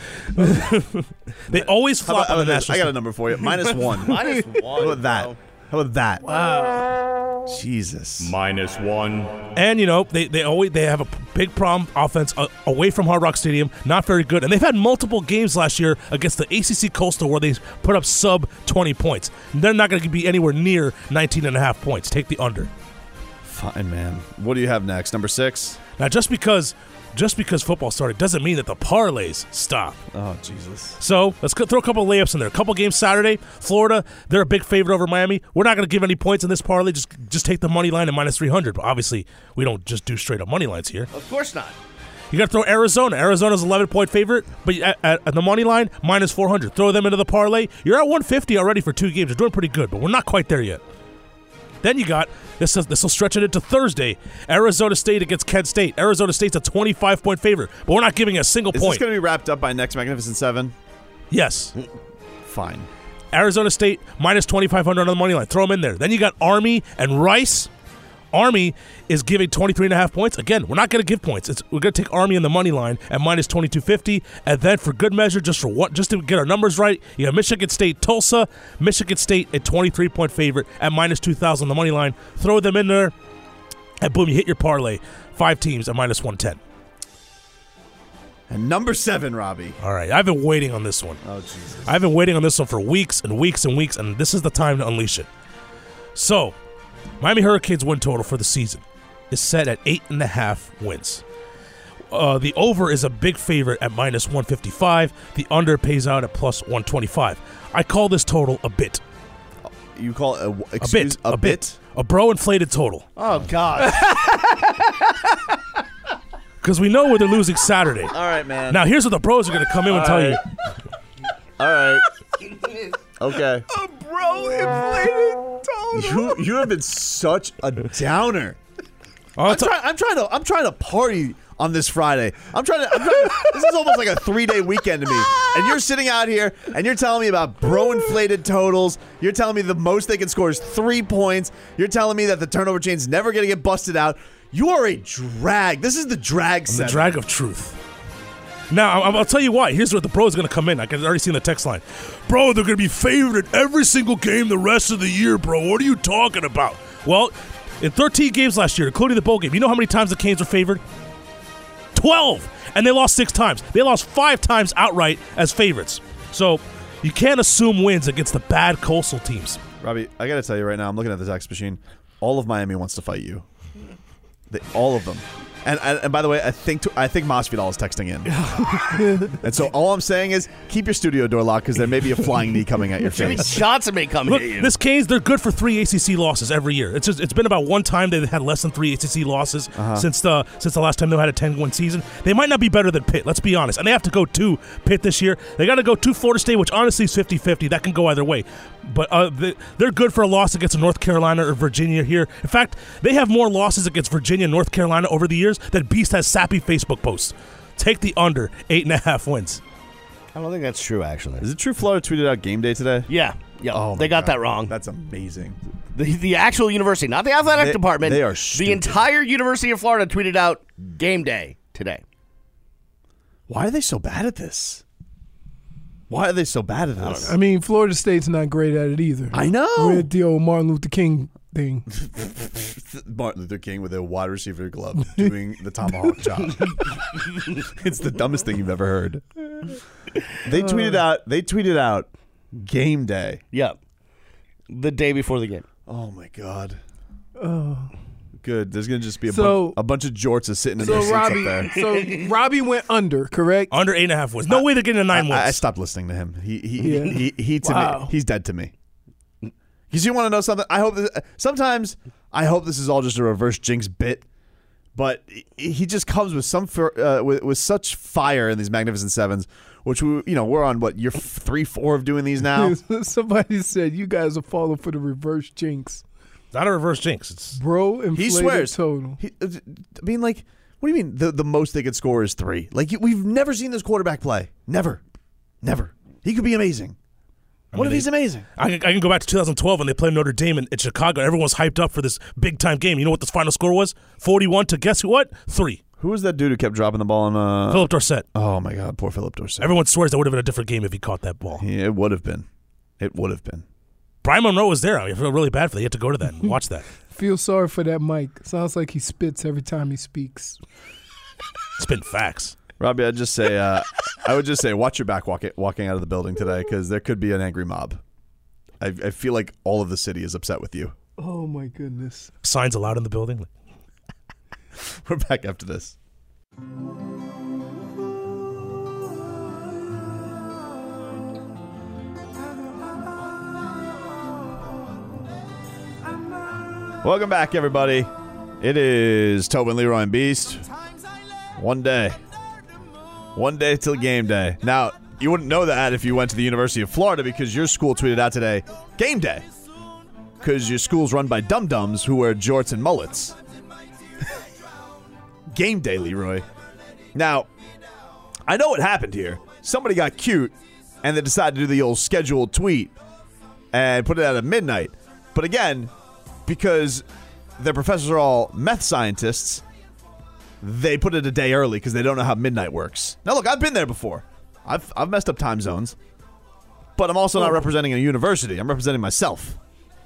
Speaker 6: They always flop on the national.
Speaker 4: I got a number for you. -1.
Speaker 8: -1.
Speaker 4: How about that? How about that?
Speaker 9: Wow.
Speaker 4: Jesus.
Speaker 11: -1.
Speaker 6: And they have a big problem offense away from Hard Rock Stadium, not very good. And they've had multiple games last year against the ACC Coastal where they put up sub 20 points. They're not going to be anywhere near 19.5 points. Take the under.
Speaker 4: Fine, man. What do you have next? Number 6?
Speaker 6: Now, just because football started doesn't mean that the parlays stop.
Speaker 4: Oh, Jesus.
Speaker 6: So let's throw a couple of layups in there. A couple games Saturday. Florida, they're a big favorite over Miami. We're not going to give any points in this parlay. Just take the money line at -300. But obviously, we don't just do straight up money lines here.
Speaker 5: Of course not.
Speaker 6: You got to throw Arizona. Arizona's 11-point favorite, but at the money line, -400. Throw them into the parlay. You're at 150 already for 2 games. You're doing pretty good, but we're not quite there yet. Then you got, this will stretch it into Thursday, Arizona State against Kent State. Arizona State's a 25-point favorite, but we're not giving a single point.
Speaker 4: Is this going to be wrapped up by next Magnificent 7?
Speaker 6: Yes.
Speaker 4: Fine.
Speaker 6: Arizona State, -2,500 on the money line. Throw them in there. Then you got Army and Rice. Army is giving 23.5 points. Again, we're not going to give points. We're going to take Army in the money line at -2250. And then for good measure, just to get our numbers right, you got Michigan State, Tulsa. Michigan State, a 23-point favorite at -2,000 on the money line. Throw them in there, and boom, you hit your parlay. 5 teams at -110.
Speaker 4: And number 7, Robbie.
Speaker 6: All right, I've been waiting on this one.
Speaker 4: Oh, Jesus.
Speaker 6: I've been waiting on this one for weeks and weeks and weeks, and this is the time to unleash it. So, Miami Hurricanes win total for the season is set at 8.5 wins. The over is a big favorite at -155. The under pays out at +125. I call this total a bit.
Speaker 4: You call it
Speaker 6: a bit? A bro-inflated total.
Speaker 5: Oh, God.
Speaker 6: Because we know where they're losing Saturday.
Speaker 4: All right, man.
Speaker 6: Now, here's what the pros are going to come in and tell you.
Speaker 4: All right. Okay.
Speaker 9: A bro-inflated total.
Speaker 4: You have been such a downer. I'm trying to party on this Friday. I'm trying to this is almost like a 3-day weekend to me. And you're sitting out here and you're telling me about bro-inflated totals. You're telling me the most they can score is 3 points. You're telling me that the turnover chain's never going to get busted out. You are a drag. This is the drag set.
Speaker 6: The drag of truth. Now, I'll tell you why. Here's where the bro's going to come in. I can already see in the text line. Bro, they're going to be favored in every single game the rest of the year, bro. What are you talking about? Well, in 13 games last year, including the bowl game, you know how many times the Canes were favored? 12. And they lost 6 times. They lost 5 times outright as favorites. So you can't assume wins against the bad Coastal teams.
Speaker 4: Robbie, I got to tell you right now, I'm looking at the text machine. All of Miami wants to fight you. All of them. And by the way, I think Masvidal is texting in. And so all I'm saying is keep your studio door locked because there may be a flying knee coming at your face.
Speaker 5: Johnson may come
Speaker 6: Look,
Speaker 5: at you.
Speaker 6: This Canes, they're good for 3 ACC losses every year. It's been about one time they've had less than 3 ACC losses since the last time they had a 10-win season. They might not be better than Pitt, let's be honest. And they have to go to Pitt this year. They got to go to Florida State, which honestly is 50-50. That can go either way. But they're good for a loss against North Carolina or Virginia here. In fact, they have more losses against Virginia and North Carolina over the years than Beast has sappy Facebook posts. Take the under 8.5 wins.
Speaker 5: I don't think that's true, actually.
Speaker 4: Is it true Florida tweeted out game day today?
Speaker 5: Yeah.
Speaker 4: Oh,
Speaker 5: they got
Speaker 4: God.
Speaker 5: that wrong.
Speaker 4: That's amazing.
Speaker 5: The actual university, not the athletic department.
Speaker 4: They are
Speaker 5: The
Speaker 4: stupid.
Speaker 5: entire University of Florida tweeted out game day today.
Speaker 4: Why are they so bad at this? Why are they so bad at this?
Speaker 9: I mean, Florida State's not great at it either.
Speaker 4: I know.
Speaker 9: We're at the old Martin Luther King thing.
Speaker 4: Martin Luther King with a wide receiver glove doing the tomahawk chop. It's the dumbest thing you've ever heard. They tweeted out game day.
Speaker 5: Yep. The day before the game.
Speaker 4: Oh my God.
Speaker 9: Oh.
Speaker 4: Good. There's gonna just be
Speaker 9: So-
Speaker 4: a bunch of jorts sitting in their seats up there.
Speaker 9: So Robbie went under, correct?
Speaker 6: Under 8.5 wins. No way they're getting a 9 wins.
Speaker 4: I stopped listening to him.
Speaker 9: Yeah.
Speaker 4: He to
Speaker 9: Wow.
Speaker 4: me, he's dead to me. Because you want to know something? Sometimes I hope this is all just a reverse jinx bit, but he just comes with with such fire in these Magnificent Sevens, which we're on year 3-4 of doing these now.
Speaker 9: Somebody said you guys are falling for the reverse jinx.
Speaker 6: Not a reverse jinx. It's
Speaker 9: Bro, inflated
Speaker 4: He swears.
Speaker 9: total.
Speaker 4: I mean, what do you mean the most they could score is 3? We've never seen this quarterback play. Never. He could be amazing. What if he's amazing?
Speaker 6: I can go back to 2012 when they played Notre Dame in Chicago. Everyone's hyped up for this big-time game. You know what the final score was? 41 to guess what? 3.
Speaker 4: Who was that dude who kept dropping the ball on?
Speaker 6: Philip Dorsett.
Speaker 4: Oh, my God. Poor Philip Dorsett.
Speaker 6: Everyone swears that would have been a different game if he caught that ball.
Speaker 4: Yeah, it would have been.
Speaker 6: Brian Monroe was there. I feel really bad for that. You have to go to that and watch that.
Speaker 9: Feel sorry for that mic. Sounds like he spits every time he speaks.
Speaker 6: Spin facts.
Speaker 4: Robbie, I would just say, watch your back walking out of the building today, because there could be an angry mob. I feel like all of the city is upset with you.
Speaker 9: Oh, my goodness.
Speaker 6: Signs allowed in the building.
Speaker 4: We're back after this. Welcome back, everybody. It is Tobin, Leroy, and Beast. One day till game day. Now, you wouldn't know that if you went to the University of Florida, because your school tweeted out today, game day. Because your school's run by dum-dums who wear jorts and mullets. Game day, Leroy. Now, I know what happened here. Somebody got cute, and they decided to do the old scheduled tweet and put it out at midnight. But again, because their professors are all meth scientists, they put it a day early because they don't know how midnight works. Now, look, I've been there before. I've messed up time zones. But I'm also not representing a university. I'm representing myself.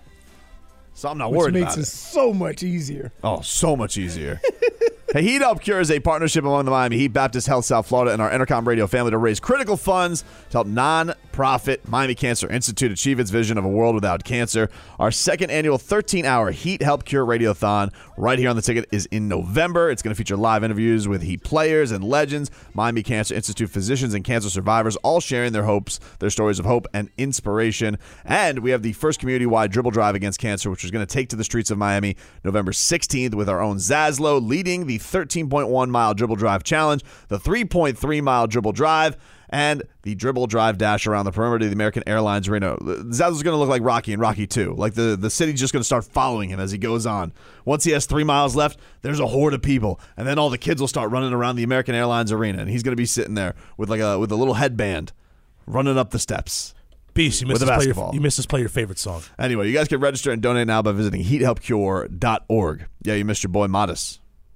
Speaker 4: So I'm not worried about it.
Speaker 9: Which makes it so much easier.
Speaker 4: Oh, so much easier. Hey, Heat Help Cure is a partnership among the Miami Heat, Baptist Health South Florida, and our Entercom Radio family to raise critical funds to help non-profit Miami Cancer Institute achieve its vision of a world without cancer. Our second annual 13-hour Heat Help Cure Radiothon right here on the ticket is in November. It's going to feature live interviews with Heat players and legends, Miami Cancer Institute physicians, and cancer survivors, all sharing their hopes, their stories of hope and inspiration. And we have the first community-wide dribble drive against cancer, which is going to take to the streets of Miami November 16th with our own Zaslow leading the 13.1-mile dribble drive challenge, the 3.3-mile dribble drive, and the dribble drive dash around the perimeter of the American Airlines Arena. Zazzle's going to look like Rocky in Rocky 2. Like the city's just going to start following him as he goes on. Once he has 3 miles left, there's a horde of people, and then all the kids will start running around the American Airlines Arena, and he's going to be sitting there with a little headband, running up the steps.
Speaker 6: Beast, you missed us play your favorite song.
Speaker 4: Anyway, you guys can register and donate now by visiting heathelpcure.org. Yeah, you missed your boy Modest.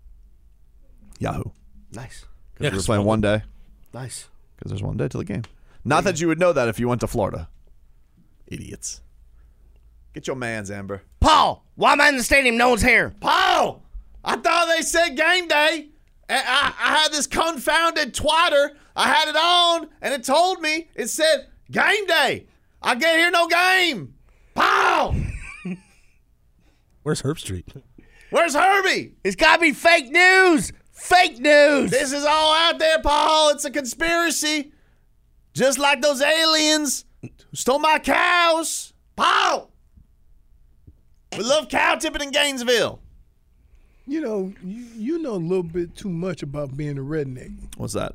Speaker 4: Yahoo.
Speaker 5: Nice.
Speaker 4: Because we were playing one day.
Speaker 5: Nice.
Speaker 4: Because there's one day till the game. Not that you would know that if you went to Florida. Idiots. Get your mans, Amber.
Speaker 5: Paul, why am I in the stadium? No one's here.
Speaker 4: Paul! I thought they said game day. I had this confounded twitter. I had it on, and it told me, it said game day. I get here, no game. Paul!
Speaker 6: Where's Herb Street?
Speaker 4: Where's Herbie?
Speaker 5: It's got to be fake news. Fake news.
Speaker 4: This is all out there, Paul. It's a conspiracy. Just like those aliens who stole my cows. Paul! We love cow tipping in Gainesville.
Speaker 9: You know, you know a little bit too much about being a redneck.
Speaker 4: What's that?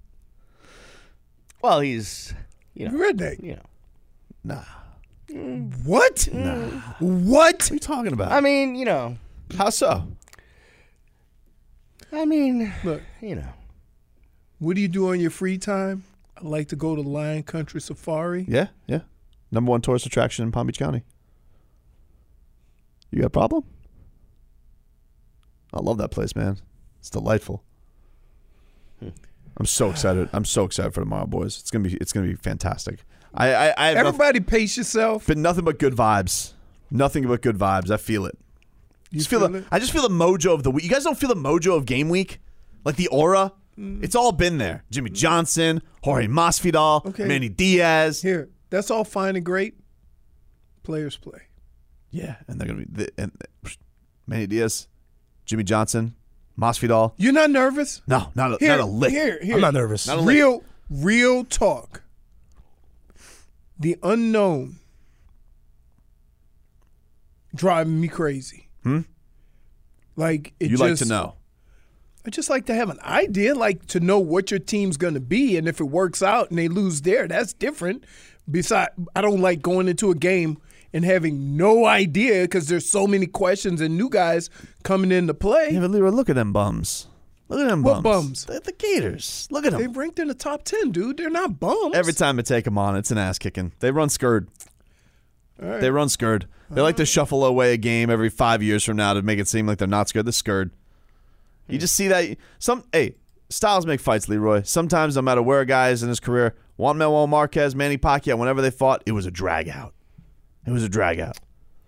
Speaker 5: Well, he's,
Speaker 9: redneck.
Speaker 4: Nah.
Speaker 9: What?
Speaker 4: Nah.
Speaker 9: What?
Speaker 4: What are you talking about?
Speaker 5: I mean,
Speaker 4: How so?
Speaker 5: I mean,
Speaker 9: look,
Speaker 5: you know.
Speaker 9: What do you do on your free time? I like to go to Lion Country Safari.
Speaker 4: Yeah. Number 1 tourist attraction in Palm Beach County. You got a problem? I love that place, man. It's delightful. I'm so excited. I'm so excited for tomorrow, boys. It's gonna be fantastic. I have
Speaker 9: Everybody pace yourself.
Speaker 4: been nothing but good vibes. Nothing but good vibes. I feel it.
Speaker 9: You feel it?
Speaker 4: I just feel the mojo of the week. You guys don't feel the mojo of game week? Like the aura? It's all been there. Jimmy Johnson, Jorge Masvidal, Manny Diaz.
Speaker 9: Here, that's all fine and great. Players play.
Speaker 4: Yeah, and they're going to be Manny Diaz, Jimmy Johnson, Masvidal.
Speaker 9: You're not nervous?
Speaker 4: No, not a lick.
Speaker 9: Here.
Speaker 6: I'm not nervous.
Speaker 4: Not a lick.
Speaker 9: Real talk. The unknown driving me crazy. Like it.
Speaker 4: You like to know.
Speaker 9: I just like to have an idea, like to know what your team's going to be, and if it works out and they lose there, that's different. Besides, I don't like going into a game and having no idea because there's so many questions and new guys coming into play.
Speaker 4: Yeah, but Leroy, look at them bums. Look at them
Speaker 9: What
Speaker 4: bums.
Speaker 9: bums?
Speaker 4: The Gators. Look at them.
Speaker 9: They ranked in the top 10, dude. They're not bums.
Speaker 4: Every time I take them on, it's an ass kicking. They run scared.
Speaker 9: Right.
Speaker 4: They run scared. They like to shuffle away a game every 5 years from now to make it seem like they're not scared. They're scared. You just see that. Styles make fights, Leroy. Sometimes, no matter where a guy is in his career, Juan Manuel Marquez, Manny Pacquiao, whenever they fought, it was a drag out. It was a drag out.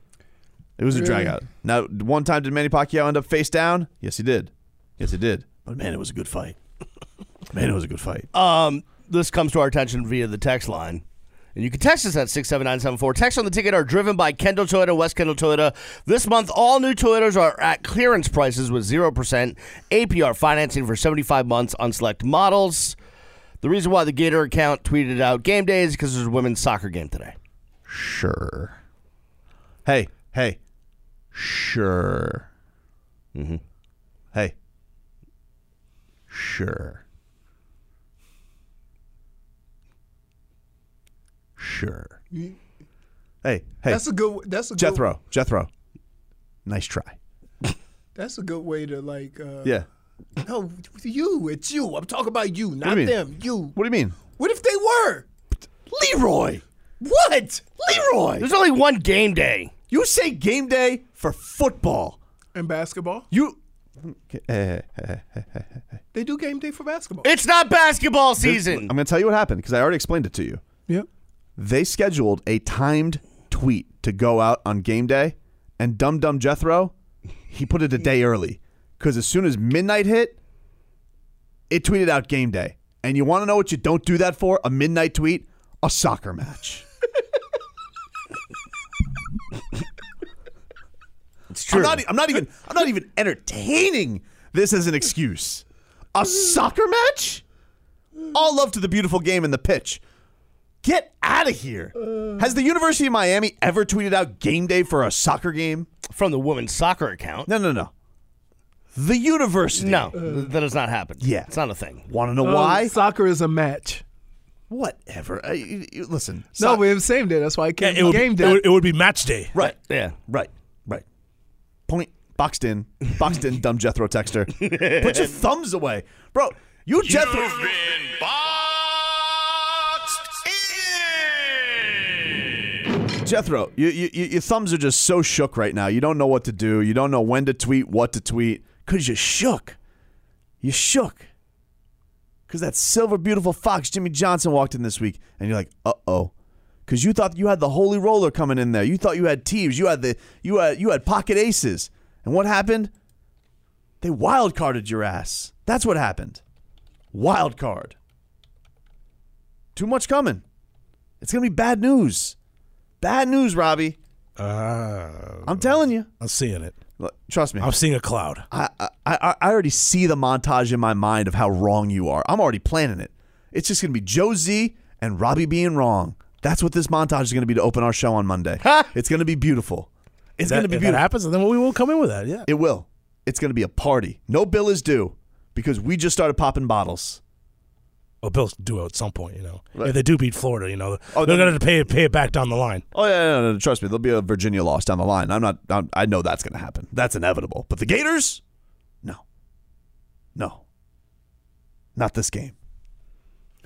Speaker 4: Now, one time did Manny Pacquiao end up face down? Yes, he did. But man, it was a good fight.
Speaker 5: This comes to our attention via the text line. And you can text us at 67974. Texts on the ticket are driven by Kendall Toyota, West Kendall Toyota. This month, all new Toyotas are at clearance prices with 0% APR financing for 75 months on select models. The reason why the Gator account tweeted out game day is because there's a women's soccer game today.
Speaker 4: Sure. Hey. Sure.
Speaker 5: Mm-hmm.
Speaker 4: Hey. Sure. Hey.
Speaker 9: That's a good.
Speaker 4: Jethro. Nice try.
Speaker 9: That's a good way to like.
Speaker 4: Yeah.
Speaker 9: No, it's you. I'm talking about you, not
Speaker 4: do you mean?
Speaker 9: them. You.
Speaker 4: What do you mean?
Speaker 9: What if they were?
Speaker 4: Leroy.
Speaker 9: What?
Speaker 4: Leroy.
Speaker 5: There's only one game day.
Speaker 4: You say game day for football.
Speaker 9: And basketball?
Speaker 4: They
Speaker 9: They do game day for basketball.
Speaker 5: It's not basketball season.
Speaker 4: I'm going to tell you what happened because I already explained it to you.
Speaker 9: Yep.
Speaker 4: They scheduled a timed tweet to go out on game day, and Dum Jethro, he put it a day early because as soon as midnight hit, it tweeted out game day. And you want to know what you don't do that for? A midnight tweet? A soccer match.
Speaker 5: It's true.
Speaker 4: I'm not even entertaining this as an excuse. A soccer match? All love to the beautiful game and the pitch. Get out of here. Has the University of Miami ever tweeted out game day for a soccer game?
Speaker 5: From the women's soccer account.
Speaker 4: No. The university.
Speaker 5: No, that has not happened.
Speaker 4: Yeah.
Speaker 5: It's not a thing.
Speaker 4: Want to know why?
Speaker 9: Soccer is a match.
Speaker 4: Whatever. Listen.
Speaker 9: No, we have the same day. That's why I came game day.
Speaker 6: It would be match day.
Speaker 4: Right.
Speaker 5: Yeah.
Speaker 4: Right. Point. Boxed in, dumb Jethro texter. Put your thumbs away. Bro, you Jethro.
Speaker 10: You've been boxed in.
Speaker 4: Jethro, your thumbs are just so shook right now. You don't know what to do. You don't know when to tweet, what to tweet, because you're shook. You shook. Because that silver, beautiful fox, Jimmy Johnson, walked in this week, and you're like, uh-oh. Because you thought you had the holy roller coming in there. You thought you had Teves. You had pocket aces. And what happened? They wild carded your ass. That's what happened. Wild card. Too much coming. It's going to be bad news. Bad news, Robbie. I'm telling you.
Speaker 6: I'm seeing it.
Speaker 4: Look, trust me.
Speaker 6: I'm seeing a cloud.
Speaker 4: I already see the montage in my mind of how wrong you are. I'm already planning it. It's just going to be Joe Z and Robbie being wrong. That's what this montage is going to be to open our show on Monday. It's going to be beautiful. It's going to be beautiful.
Speaker 6: If that happens, then we will come in with that, yeah.
Speaker 4: It will. It's going to be a party. No bill is due because we just started popping bottles.
Speaker 6: Well, bills do at some point, you know.
Speaker 4: Right.
Speaker 6: If they do beat Florida, you know, they're going to pay it back down the line.
Speaker 4: Oh, yeah, no, trust me. There'll be a Virginia loss down the line. I know that's going to happen. That's inevitable. But the Gators? No. Not this game.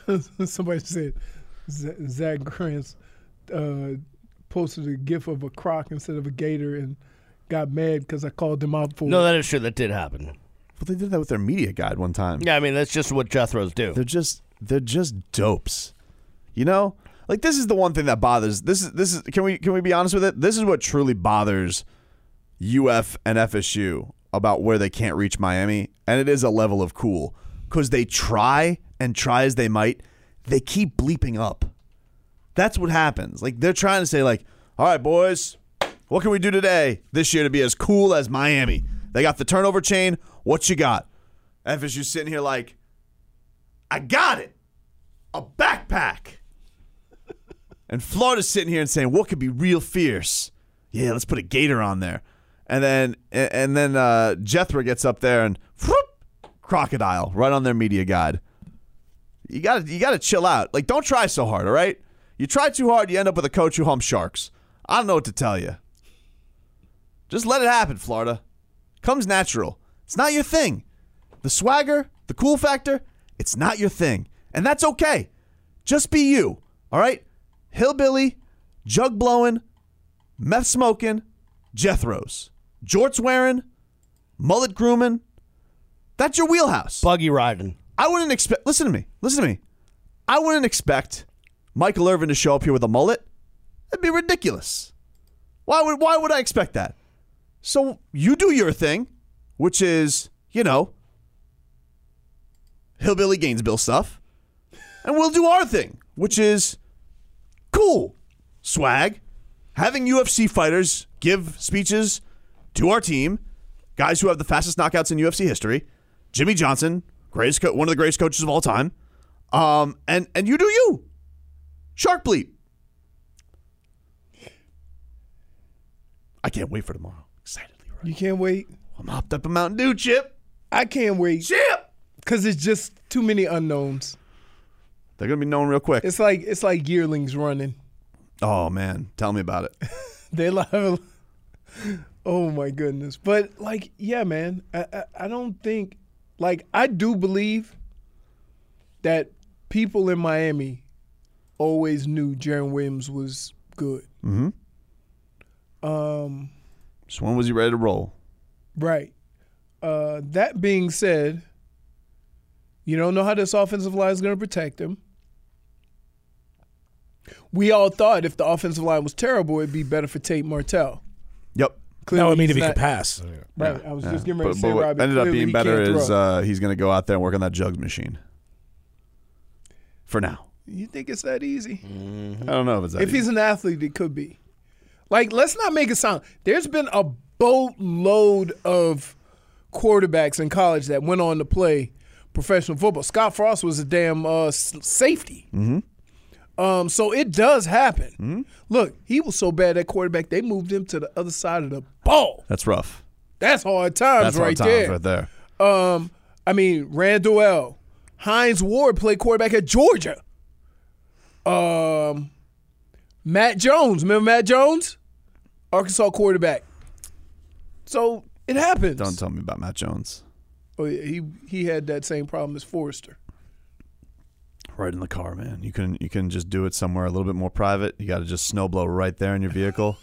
Speaker 9: Somebody said Zach Grants posted a gif of a croc instead of a gator and got mad because I called them out for
Speaker 5: No,
Speaker 9: it.
Speaker 5: that is true. That did happen.
Speaker 4: Well, they did that with their media guide one time.
Speaker 5: Yeah, I mean, that's just what Jethros do.
Speaker 4: They're just dopes. You know? Like, this is the one thing that bothers. This is can we be honest with it? This is what truly bothers UF and FSU about where they can't reach Miami, and it is a level of cool. Because they try as they might, they keep bleeping up. That's what happens. Like, they're trying to say, like, all right, boys, what can we do today this year to be as cool as Miami? They got the turnover chain. What you got? FSU sitting here like, I got it. A backpack. And Florida's sitting here and saying, what could be real fierce? Yeah, let's put a gator on there. And then Jethro gets up there and whoop, crocodile right on their media guide. You gotta chill out. Like, don't try so hard, all right? You try too hard, you end up with a coach who humps sharks. I don't know what to tell you. Just let it happen, Florida. Comes natural. It's not your thing. The swagger, the cool factor, it's not your thing. And that's okay. Just be you, all right? Hillbilly, jug blowing, meth smoking, Jethros. Jorts wearing, mullet grooming. That's your wheelhouse.
Speaker 5: Buggy riding.
Speaker 4: I wouldn't expect, listen to me. I wouldn't expect Michael Irvin to show up here with a mullet. That'd be ridiculous. Why would I expect that? So you do your thing, which is, hillbilly Gainesville stuff. And we'll do our thing, which is cool. Swag. Having UFC fighters give speeches to our team. Guys who have the fastest knockouts in UFC history. Jimmy Johnson, one of the greatest coaches of all time. And you do you. Shark bleep. I can't wait for tomorrow. Excitedly, right?
Speaker 9: You can't wait?
Speaker 4: I'm hopped up a Mountain Dew, Chip.
Speaker 9: I can't wait.
Speaker 4: Chip!
Speaker 9: Because it's just too many unknowns.
Speaker 4: They're going to be known real quick.
Speaker 9: It's like yearlings running.
Speaker 4: Oh, man. Tell me about it.
Speaker 9: They love. Oh, my goodness. But, yeah, man. I don't think. I do believe that people in Miami always knew Jarren Williams was good.
Speaker 4: Mm-hmm. So when was he ready to roll?
Speaker 9: Right. That being said, you don't know how this offensive line is going to protect him. We all thought if the offensive line was terrible, it'd be better for Tate Martell.
Speaker 4: Yep.
Speaker 6: That would mean if he could pass.
Speaker 9: Right.
Speaker 4: Yeah.
Speaker 9: I was just getting ready to say,
Speaker 4: what
Speaker 9: Robbie,
Speaker 4: ended up being better is
Speaker 9: throw.
Speaker 4: he's going to go out there and work on that jugs machine. For now.
Speaker 9: You think it's that easy?
Speaker 4: I don't know if it's that
Speaker 9: If
Speaker 4: easy.
Speaker 9: he's an athlete, it could be. Let's not make it sound. There's been a boatload of quarterbacks in college that went on to play professional football. Scott Frost was a damn safety.
Speaker 4: Mm-hmm.
Speaker 9: So it does happen.
Speaker 4: Mm-hmm.
Speaker 9: Look, he was so bad at quarterback, they moved him to the other side of the ball.
Speaker 4: That's rough.
Speaker 9: That's hard times
Speaker 4: That's
Speaker 9: right
Speaker 4: hard times
Speaker 9: there.
Speaker 4: right there.
Speaker 9: Randall L. Hines Ward played quarterback at Georgia. Matt Jones. Remember Matt Jones? Arkansas quarterback. So it happens.
Speaker 4: Don't tell me about Matt Jones.
Speaker 9: Oh, yeah, he had that same problem as Forrester.
Speaker 4: Right in the car, man. You can just do it somewhere a little bit more private. You got to just snowblow right there in your vehicle.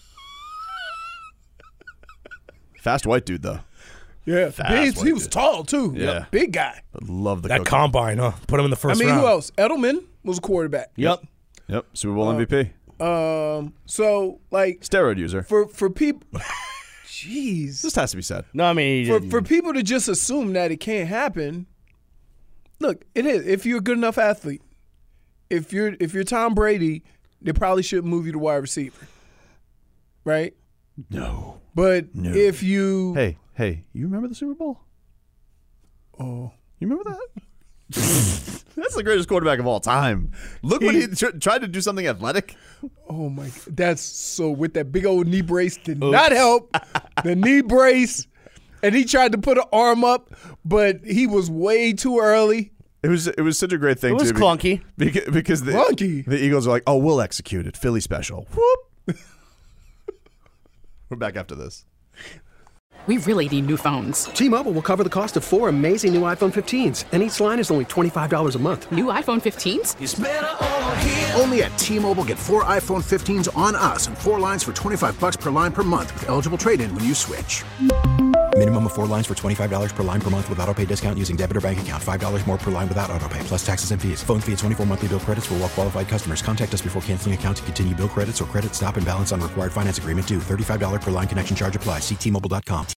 Speaker 4: Fast white dude, though.
Speaker 9: Yeah, he was tall, too.
Speaker 4: Yeah.
Speaker 9: Big guy.
Speaker 4: I love the
Speaker 6: That
Speaker 4: cookie.
Speaker 6: combine, huh? Put him in the first round.
Speaker 9: Who else? Edelman was a quarterback.
Speaker 5: Yep.
Speaker 4: Super Bowl MVP.
Speaker 9: So,
Speaker 4: Steroid user.
Speaker 9: For people... Jeez.
Speaker 4: This has to be said.
Speaker 5: No, I mean...
Speaker 9: For people to just assume that it can't happen, look, it is. If you're a good enough athlete, if you're Tom Brady, they probably shouldn't move you to wide receiver. Right?
Speaker 4: No.
Speaker 9: But if you...
Speaker 4: Hey, you remember the Super Bowl?
Speaker 9: Oh.
Speaker 4: You remember that? That's the greatest quarterback of all time. Look when he tried to do something athletic.
Speaker 9: Oh, my God. That's so with that big old knee brace did not help. The knee brace. And he tried to put an arm up, but he was way too early.
Speaker 4: It was such a great thing,
Speaker 5: It was
Speaker 4: too.
Speaker 5: clunky.
Speaker 4: Because
Speaker 9: Clunky.
Speaker 4: The Eagles are like, oh, we'll execute it. Philly special. Whoop. We're back after this.
Speaker 11: We really need new phones.
Speaker 12: T-Mobile will cover the cost of 4 amazing new iPhone 15s, and each line is only $25 a month.
Speaker 11: New iPhone 15s?
Speaker 13: It's better over here. Only at T-Mobile, get 4 iPhone 15s on us and 4 lines for $25 per line per month with eligible trade-in when you switch.
Speaker 14: Minimum of 4 lines for $25 per line per month with autopay discount using debit or bank account. $5 more per line without autopay, plus taxes and fees. Phone fee at 24 monthly bill credits for well-qualified customers. Contact us before canceling account to continue bill credits or credit stop and balance on required finance agreement due. $35 per line connection charge applies. See T-Mobile.com.